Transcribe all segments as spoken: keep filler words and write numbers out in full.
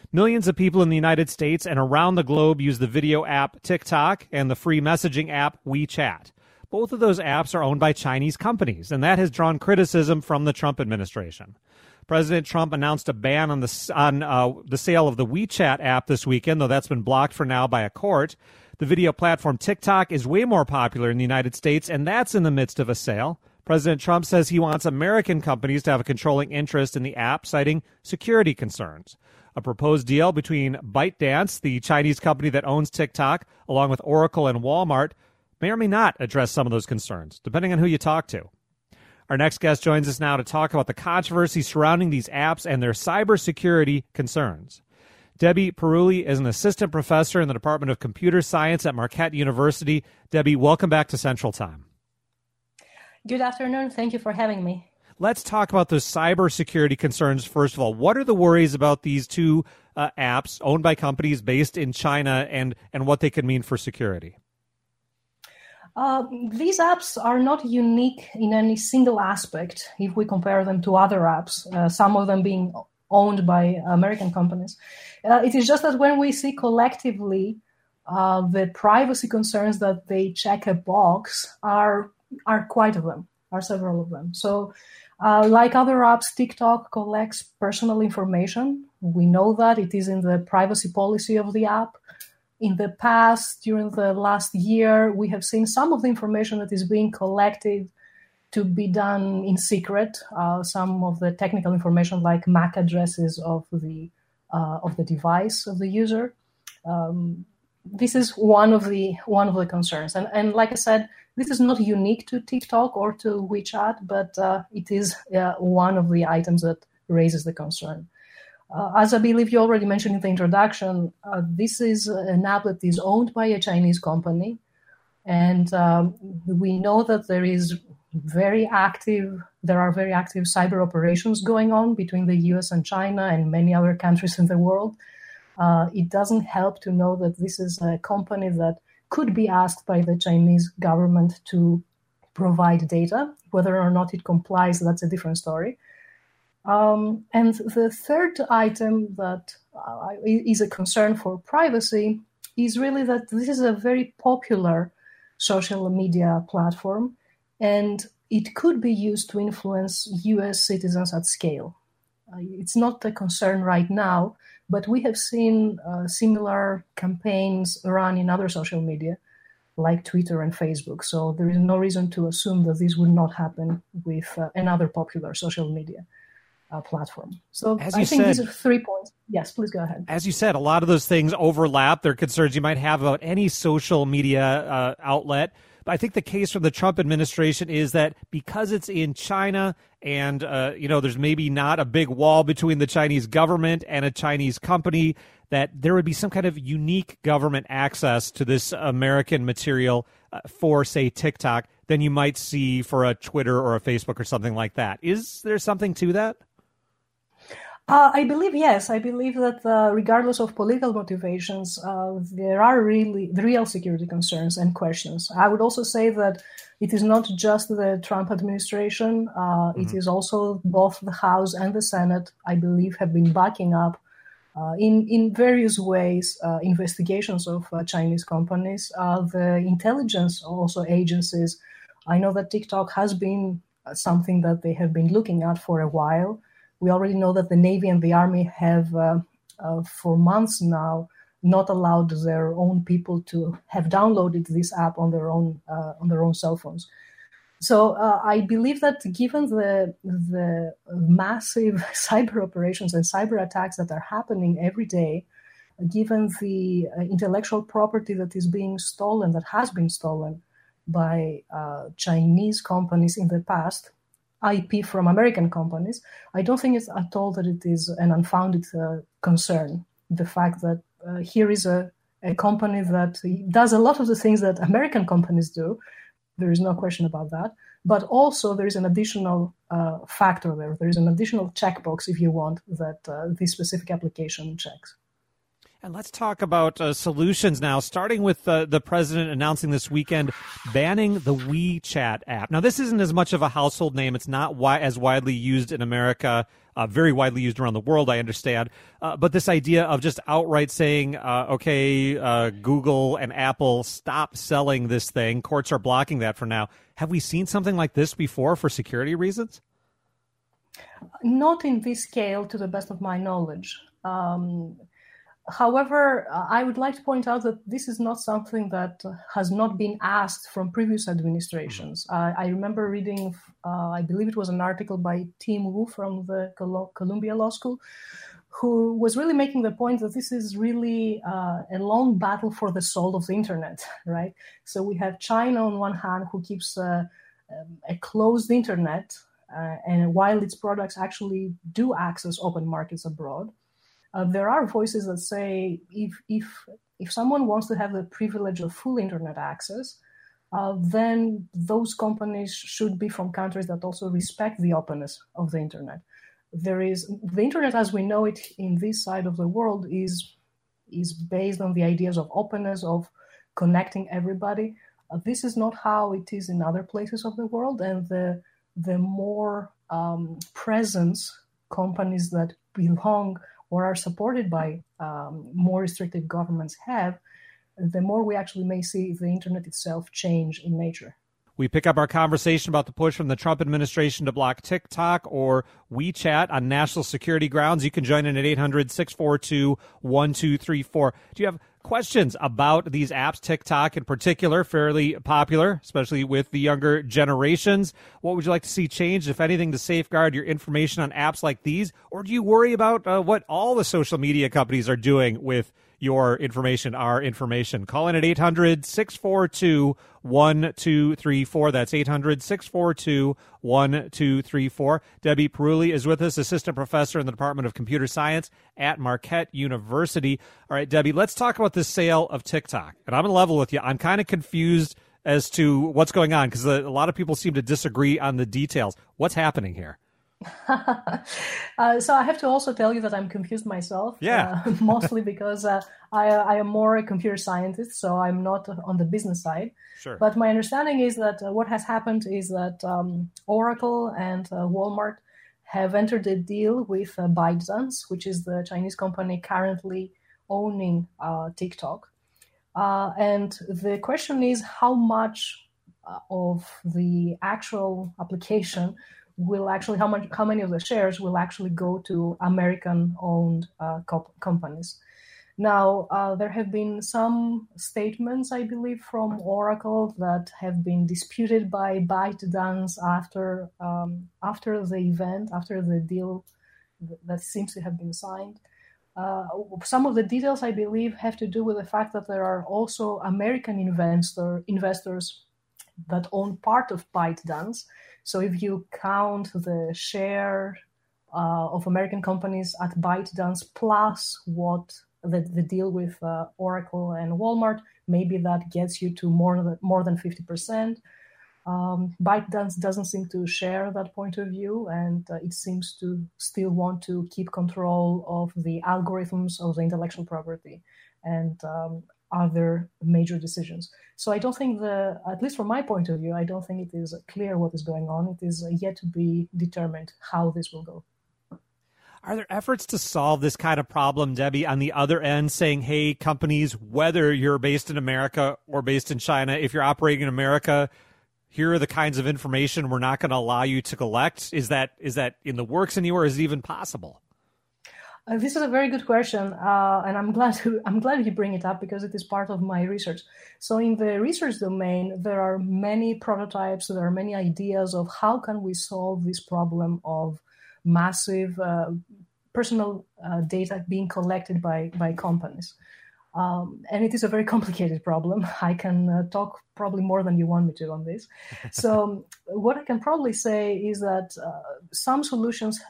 Millions of people in the United States and around the globe use the video app TikTok and the free messaging app WeChat. Both of those apps are owned by Chinese companies, and that has drawn criticism from the Trump administration. President Trump announced a ban on the on uh, the sale of the WeChat app this weekend, though that's been blocked for now by a court. The video platform TikTok is way more popular in the United States, and that's in the midst of a sale. President Trump says he wants American companies to have a controlling interest in the app, citing security concerns. A proposed deal between ByteDance, the Chinese company that owns TikTok, along with Oracle and Walmart, may or may not address some of those concerns, depending on who you talk to. Our next guest joins us now to talk about the controversy surrounding these apps and their cybersecurity concerns. Debbie Perulli is an assistant professor in the Department of Computer Science at Marquette University. Debbie, welcome back to Central Time. Good afternoon. Thank you for having me. Let's talk about those cybersecurity concerns first of all. What are the worries about these two uh, apps owned by companies based in China and, and what they could mean for security? Uh, these apps are not unique in any single aspect if we compare them to other apps, uh, some of them being owned by American companies. Uh, it is just that when we see collectively uh, the privacy concerns that they check a box are, are quite of them, are several of them. So Uh, like other apps, TikTok collects personal information. We know that it is in the privacy policy of the app. In the past, during the last year, we have seen some of the information that is being collected to be done in secret. Uh, some of the technical information, like M A C addresses of the uh, of the device of the user. Um, this is one of the one of the concerns, and and like I said, this is not unique to TikTok or to WeChat, but uh, it is uh, one of the items that raises the concern. Uh, as I believe you already mentioned in the introduction, uh, this is an app that is owned by a Chinese company, and um, we know that there is very active. There are very active cyber operations going on between the U S and China and many other countries in the world. Uh, it doesn't help to know that this is a company that could be asked by the Chinese government to provide data. Whether or not it complies, that's a different story. Um, and the third item that uh, is a concern for privacy is really that this is a very popular social media platform, and it could be used to influence U S citizens at scale. Uh, it's not a concern right now, but we have seen uh, similar campaigns run in other social media, like Twitter and Facebook. So there is no reason to assume that this would not happen with uh, another popular social media uh, platform. So As I you think said, these are three points. Yes, please go ahead. As you said, a lot of those things overlap. They're concerns you might have about any social media uh, outlet. But I think the case from the Trump administration is that because it's in China and, uh, you know, there's maybe not a big wall between the Chinese government and a Chinese company, that there would be some kind of unique government access to this American material uh, for, say, TikTok than you might see for a Twitter or a Facebook or something like that. Is there something to that? Uh, I believe, yes. I believe that uh, regardless of political motivations, uh, there are really the real security concerns and questions. I would also say that it is not just the Trump administration. Uh, mm-hmm. It is also both the House and the Senate, I believe, have been backing up uh, in, in various ways uh, investigations of uh, Chinese companies. Uh, the intelligence also agencies, I know that TikTok has been something that they have been looking at for a while. We already know that the Navy and the Army have, uh, uh, for months now, not allowed their own people to have downloaded this app on their own uh, on their own cell phones. So uh, I believe that given the the massive cyber operations and cyber attacks that are happening every day, given the uh, intellectual property that is being stolen, that has been stolen by uh, Chinese companies in the past, I P from American companies, I don't think it's at all that it is an unfounded uh, concern. The fact that uh, here is a, a company that does a lot of the things that American companies do, there is no question about that. But also there is an additional uh, factor there. There is an additional checkbox, if you want, that uh, this specific application checks. And let's talk about uh, solutions now, starting with uh, the president announcing this weekend banning the WeChat app. Now, this isn't as much of a household name. It's not wi- as widely used in America uh, very widely used around the world, I understand. Uh, but this idea of just outright saying, uh, okay, uh, Google and Apple, stop selling this thing. Courts are blocking that for now. Have we seen something like this before for security reasons? Not in this scale, to the best of my knowledge. Um, However, I would like to point out that this is not something that has not been asked from previous administrations. Mm-hmm. Uh, I remember reading, uh, I believe it was an article by Tim Wu from the Col- Columbia Law School, who was really making the point that this is really uh, a long battle for the soul of the internet, right? So we have China on one hand, who keeps uh, um, a closed internet, uh, and while its products actually do access open markets abroad, Uh, there are voices that say if if if someone wants to have the privilege of full internet access, uh, then those companies should be from countries that also respect the openness of the internet. There is the internet as we know it in this side of the world is is based on the ideas of openness, of connecting everybody. Uh, this is not how it is in other places of the world, and the the more um, presence companies that belong or are supported by um, more restrictive governments have, the more we actually may see the internet itself change in nature. We pick up our conversation about the push from the Trump administration to block TikTok or WeChat on national security grounds. You can join in at eight hundred, six four two, one two three four. Do you have questions about these apps, TikTok in particular, fairly popular, especially with the younger generations? What would you like to see changed, if anything, to safeguard your information on apps like these? Or do you worry about uh, what all the social media companies are doing with your information, our information? Call in at eight hundred, six four two, one two three four. That's eight hundred, six four two, one two three four. Debbie Perulli is with us, assistant professor in the Department of Computer Science at Marquette University. All right, Debbie, let's talk about the sale of TikTok. And I'm going to level with you. I'm kind of confused as to what's going on because a lot of people seem to disagree on the details. What's happening here? uh, so I have to also tell you that I'm confused myself. Yeah. uh, mostly because uh, I, I am more a computer scientist, so I'm not on the business side. Sure. But my understanding is that uh, what has happened is that um, Oracle and uh, Walmart have entered a deal with uh, ByteDance, which is the Chinese company currently owning uh, TikTok. Uh, and the question is how much uh, of the actual application will actually, how much, how many of the shares will actually go to American-owned uh, co- companies. Now, uh, there have been some statements, I believe, from Oracle that have been disputed by ByteDance after um, after the event, after the deal that seems to have been signed. Uh, some of the details, I believe, have to do with the fact that there are also American investor, investors that own part of ByteDance. So if you count the share uh, of American companies at ByteDance plus what the, the deal with uh, Oracle and Walmart, maybe that gets you to more than, more than fifty percent. Um, ByteDance doesn't seem to share that point of view, and uh, it seems to still want to keep control of the algorithms of the intellectual property and um, other major decisions. So I don't think the, at least from my point of view, I don't think it is clear what is going on. It is yet to be determined how this will go. Are there efforts to solve this kind of problem, Debbie, on the other end, saying, hey, companies, whether you're based in America or based in China, if you're operating in America, here are the kinds of information we're not going to allow you to collect? Is that is that in the works anywhere? Is it even possible? Uh, this is a very good question, uh, and I'm glad to, I'm glad you bring it up because it is part of my research. So in the research domain, there are many prototypes, there are many ideas of how can we solve this problem of massive uh, personal uh, data being collected by, by companies. Um, and it is a very complicated problem. I can uh, talk probably more than you want me to on this. So what I can probably say is that uh, some solutions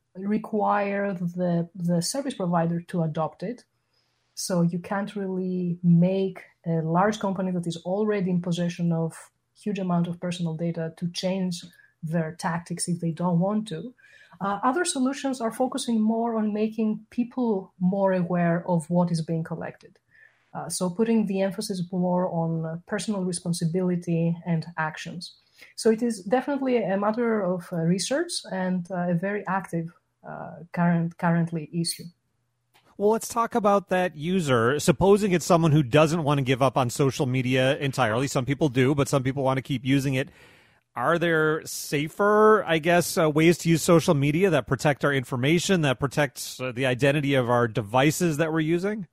require the, the service provider to adopt it. So you can't really make a large company that is already in possession of huge amount of personal data to change their tactics if they don't want to. Uh, other solutions are focusing more on making people more aware of what is being collected. Uh, so putting the emphasis more on uh, personal responsibility and actions. So it is definitely a matter of uh, research and uh, a very active uh, current currently issue. Well, let's talk about that user. Supposing it's someone who doesn't want to give up on social media entirely. Some people do, but some people want to keep using it. Are there safer, I guess, uh, ways to use social media that protect our information, that protects uh, the identity of our devices that we're using?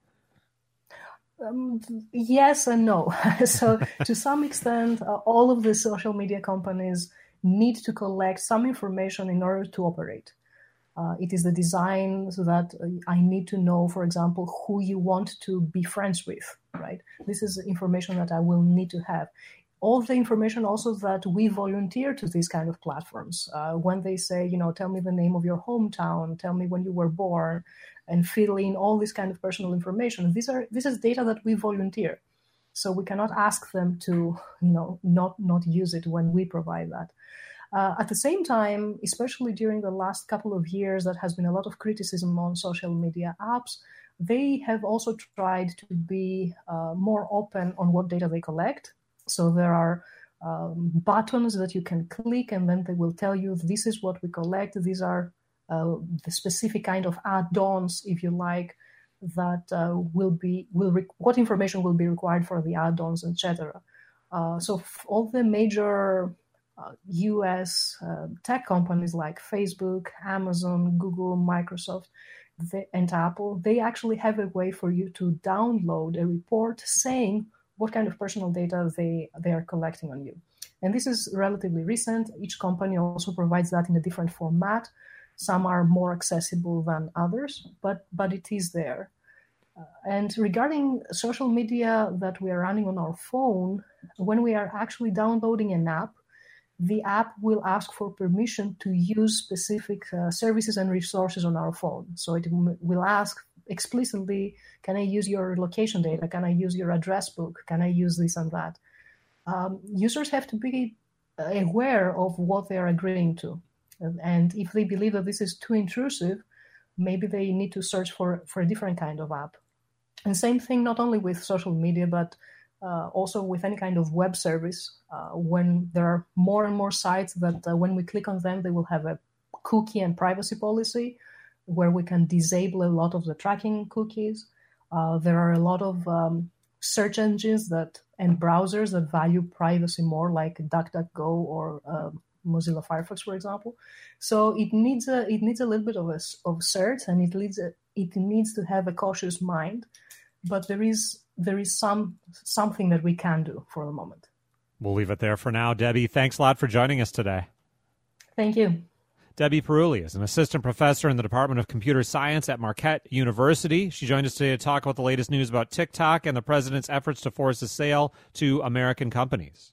Um, yes and no. So to some extent, uh, all of the social media companies need to collect some information in order to operate. Uh, it is the design so that uh, I need to know, for example, who you want to be friends with, right? This is information that I will need to have. All the information also that we volunteer to these kind of platforms. Uh, when they say, you know, tell me the name of your hometown, tell me when you were born, and fill in all this kind of personal information. These are this is data that we volunteer. So we cannot ask them to, you know, not, not use it when we provide that. Uh, at the same time, especially during the last couple of years, that has been a lot of criticism on social media apps. They have also tried to be uh, more open on what data they collect. So there are um, buttons that you can click, and then they will tell you this is what we collect. These are uh, the specific kind of add-ons, if you like, that uh, will be will re- what information will be required for the add-ons, et cetera. Uh, so f- all the major uh, U S uh, tech companies like Facebook, Amazon, Google, Microsoft, they, and Apple, they actually have a way for you to download a report saying what kind of personal data they, they are collecting on you. And this is relatively recent. Each company also provides that in a different format. Some are more accessible than others, but, but it is there. Uh, and regarding social media that we are running on our phone, when we are actually downloading an app, the app will ask for permission to use specific uh, services and resources on our phone. So it w- will ask explicitly, can I use your location data? Can I use your address book? Can I use this and that? Um, users have to be aware of what they are agreeing to. And if they believe that this is too intrusive, maybe they need to search for, for a different kind of app. And same thing, not only with social media, but uh, also with any kind of web service. Uh, when there are more and more sites that uh, when we click on them, they will have a cookie and privacy policy where we can disable a lot of the tracking cookies. Uh, there are a lot of um, search engines that and browsers that value privacy more, like DuckDuckGo or uh, Mozilla Firefox, for example. So it needs a it needs a little bit of a, of search, and it needs a, it needs to have a cautious mind. But there is there is some something that we can do for the moment. We'll leave it there for now. Debbie, thanks a lot for joining us today. Thank you. Debbie Perulli is an assistant professor in the Department of Computer Science at Marquette University. She joined us today to talk about the latest news about TikTok and the president's efforts to force a sale to American companies.